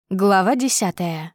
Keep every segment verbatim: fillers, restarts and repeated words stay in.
Глава десятая.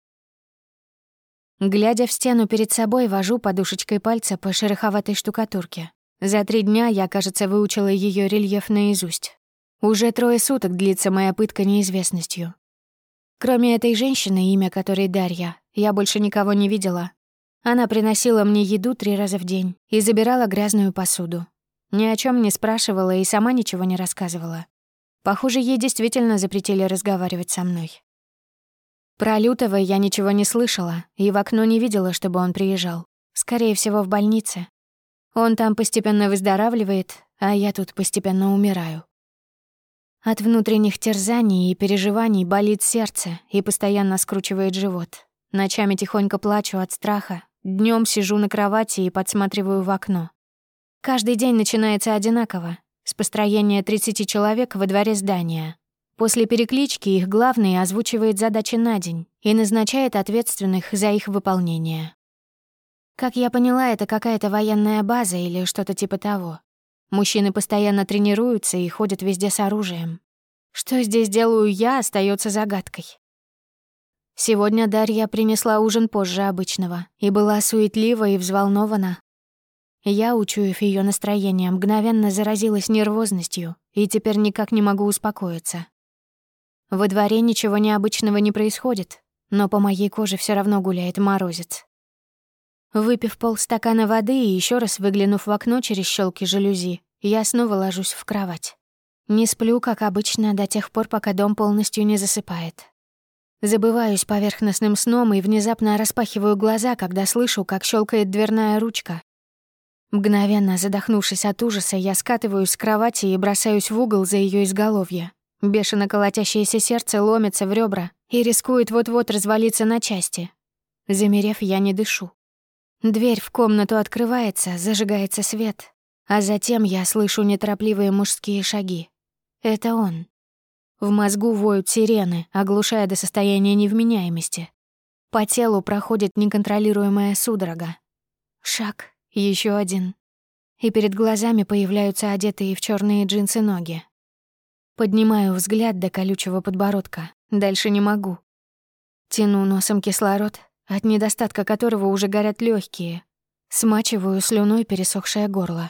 Глядя в стену перед собой, вожу подушечкой пальца по шероховатой штукатурке. За три дня я, кажется, выучила ее рельеф наизусть. Уже трое суток длится моя пытка неизвестностью. Кроме этой женщины, имя которой Дарья, я больше никого не видела. Она приносила мне еду три раза в день и забирала грязную посуду. Ни о чем не спрашивала и сама ничего не рассказывала. Похоже, ей действительно запретили разговаривать со мной. Про Лютого я ничего не слышала и в окно не видела, чтобы он приезжал. Скорее всего, в больнице. Он там постепенно выздоравливает, а я тут постепенно умираю. От внутренних терзаний и переживаний болит сердце и постоянно скручивает живот. Ночами тихонько плачу от страха, днём сижу на кровати и подсматриваю в окно. Каждый день начинается одинаково, с построения тридцати человек во дворе здания. После переклички их главный озвучивает задачи на день и назначает ответственных за их выполнение. Как я поняла, это какая-то военная база или что-то типа того. Мужчины постоянно тренируются и ходят везде с оружием. Что здесь делаю я, остается загадкой. Сегодня Дарья принесла ужин позже обычного и была суетлива и взволнована. Я, учуяв ее настроение, мгновенно заразилась нервозностью и теперь никак не могу успокоиться. Во дворе ничего необычного не происходит, но по моей коже все равно гуляет морозец. Выпив полстакана воды и еще раз выглянув в окно через щелки жалюзи, я снова ложусь в кровать. Не сплю, как обычно, до тех пор, пока дом полностью не засыпает. Забываюсь поверхностным сном и внезапно распахиваю глаза, когда слышу, как щелкает дверная ручка. Мгновенно задохнувшись от ужаса, я скатываюсь с кровати и бросаюсь в угол за ее изголовье. Бешено колотящееся сердце ломится в ребра и рискует вот-вот развалиться на части. Замерев, я не дышу. Дверь в комнату открывается, зажигается свет, а затем я слышу неторопливые мужские шаги. Это он. В мозгу воют сирены, оглушая до состояния невменяемости. По телу проходит неконтролируемая судорога. Шаг, еще один. И перед глазами появляются одетые в черные джинсы ноги. Поднимаю взгляд до колючего подбородка. Дальше не могу. Тяну носом кислород, от недостатка которого уже горят легкие. Смачиваю слюной пересохшее горло.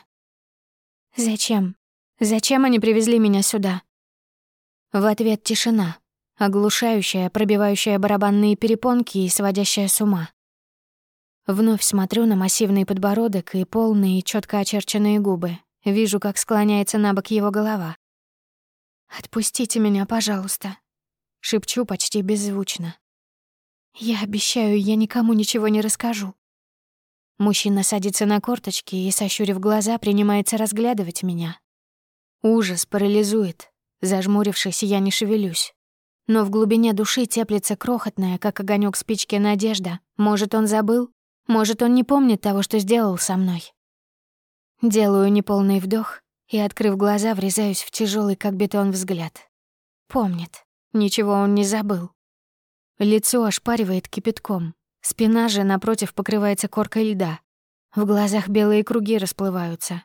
Зачем? Зачем они привезли меня сюда? В ответ тишина, оглушающая, пробивающая барабанные перепонки и сводящая с ума. Вновь смотрю на массивный подбородок и полные, четко очерченные губы. Вижу, как склоняется на бок его голова. «Отпустите меня, пожалуйста», — шепчу почти беззвучно. «Я обещаю, я никому ничего не расскажу». Мужчина садится на корточки и, сощурив глаза, принимается разглядывать меня. Ужас парализует. Зажмурившись, я не шевелюсь. Но в глубине души теплится крохотная, как огонек спички, надежда. Может, он забыл? Может, он не помнит того, что сделал со мной? Делаю неполный вдох и, открыв глаза, врезаюсь в тяжелый, как бетон, взгляд. Помнит. Ничего он не забыл. Лицо ошпаривает кипятком. Спина же, напротив, покрывается коркой льда. В глазах белые круги расплываются.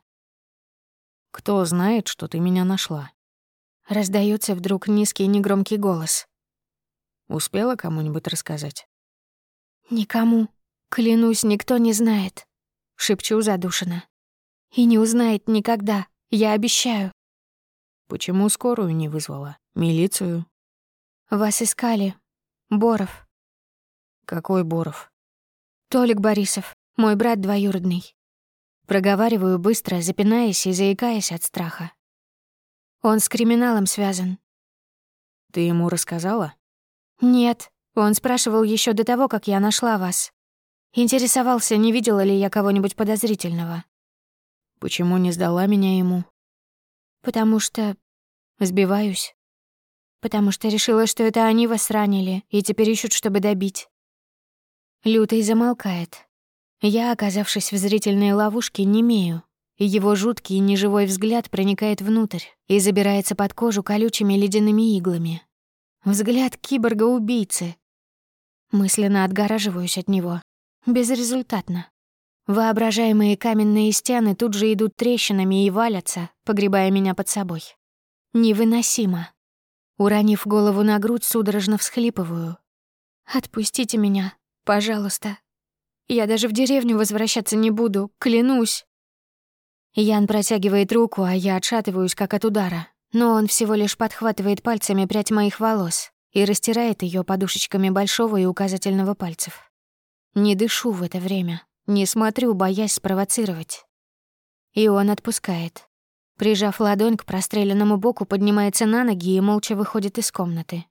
«Кто знает, что ты меня нашла?» Раздаётся вдруг низкий негромкий голос. «Успела кому-нибудь рассказать?» «Никому. Клянусь, никто не знает», — шепчу задушенно. «И не узнает никогда. Я обещаю». «Почему скорую не вызвала? Милицию?» «Вас искали. Боров». «Какой Боров?» «Толик Борисов, мой брат двоюродный». Проговариваю быстро, запинаясь и заикаясь от страха. Он с криминалом связан. «Ты ему рассказала?» «Нет. Он спрашивал еще до того, как я нашла вас. Интересовался, не видела ли я кого-нибудь подозрительного». «Почему не сдала меня ему?» «Потому что...» Сбиваюсь. «Потому что решила, что это они вас ранили и теперь ищут, чтобы добить». Лютый замолкает. Я, оказавшись в зрительной ловушке, немею. Его жуткий неживой взгляд проникает внутрь и забирается под кожу колючими ледяными иглами. Взгляд киборга-убийцы. Мысленно отгораживаюсь от него. Безрезультатно. Воображаемые каменные стены тут же идут трещинами и валятся, погребая меня под собой. Невыносимо. Уронив голову на грудь, судорожно всхлипываю. Отпустите меня, пожалуйста. Я даже в деревню возвращаться не буду, клянусь. Ян протягивает руку, а я отшатываюсь, как от удара. Но он всего лишь подхватывает пальцами прядь моих волос и растирает ее подушечками большого и указательного пальцев. Не дышу в это время, не смотрю, боясь спровоцировать. И он отпускает. Прижав ладонь к простреленному боку, поднимается на ноги и молча выходит из комнаты.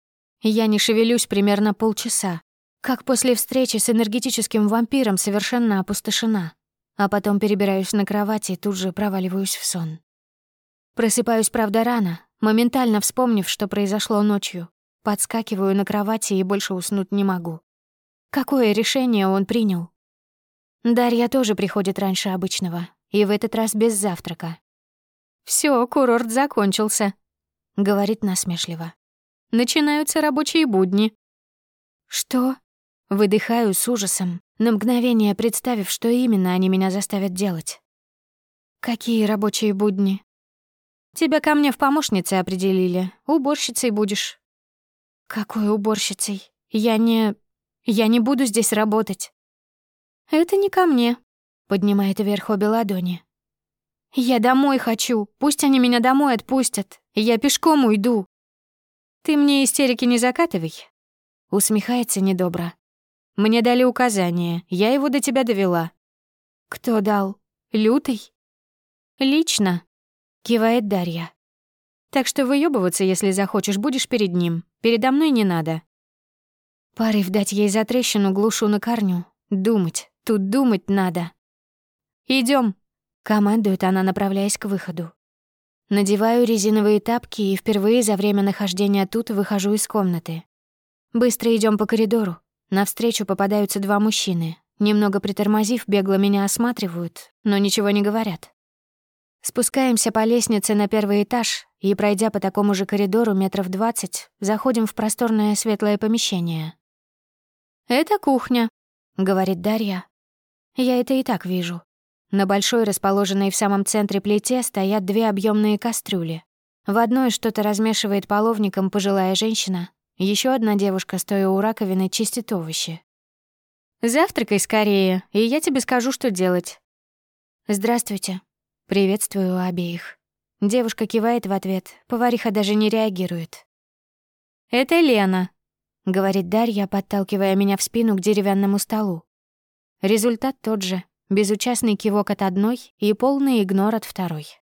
Я не шевелюсь примерно полчаса, как после встречи с энергетическим вампиром совершенно опустошена, а потом перебираюсь на кровати и тут же проваливаюсь в сон. Просыпаюсь, правда, рано, моментально вспомнив, что произошло ночью. Подскакиваю на кровати и больше уснуть не могу. Какое решение он принял? Дарья тоже приходит раньше обычного, и в этот раз без завтрака. «Всё, курорт закончился», — говорит насмешливо. «Начинаются рабочие будни». «Что?» — выдыхаю с ужасом, на мгновение представив, что именно они меня заставят делать. «Какие рабочие будни?» «Тебя ко мне в помощнице определили. Уборщицей будешь». «Какой уборщицей? Я не... Я не буду здесь работать». «Это не ко мне», — поднимает вверх обе ладони. «Я домой хочу. Пусть они меня домой отпустят. Я пешком уйду». «Ты мне истерики не закатывай», — усмехается недобро. «Мне дали указание. Я его до тебя довела». «Кто дал? Лютый?» «Лично», — кивает Дарья. «Так что выёбываться, если захочешь, будешь перед ним. Передо мной не надо». Порыв дать ей затрещину глушу на корню. Думать. Тут думать надо. «Идём», — командует она, направляясь к выходу. Надеваю резиновые тапки и впервые за время нахождения тут выхожу из комнаты. Быстро идём по коридору. Навстречу попадаются два мужчины. Немного притормозив, бегло меня осматривают, но ничего не говорят. Спускаемся по лестнице на первый этаж и, пройдя по такому же коридору метров двадцать, заходим в просторное светлое помещение. «Это кухня», — говорит Дарья. Я это и так вижу. На большой, расположенной в самом центре плите, стоят две объемные кастрюли. В одной что-то размешивает половником пожилая женщина, еще одна девушка, стоя у раковины, чистит овощи. «Завтракай скорее, и я тебе скажу, что делать». «Здравствуйте». Приветствую обеих. Девушка кивает в ответ, повариха даже не реагирует. «Это Лена», — говорит Дарья, подталкивая меня в спину к деревянному столу. Результат тот же — безучастный кивок от одной и полный игнор от второй.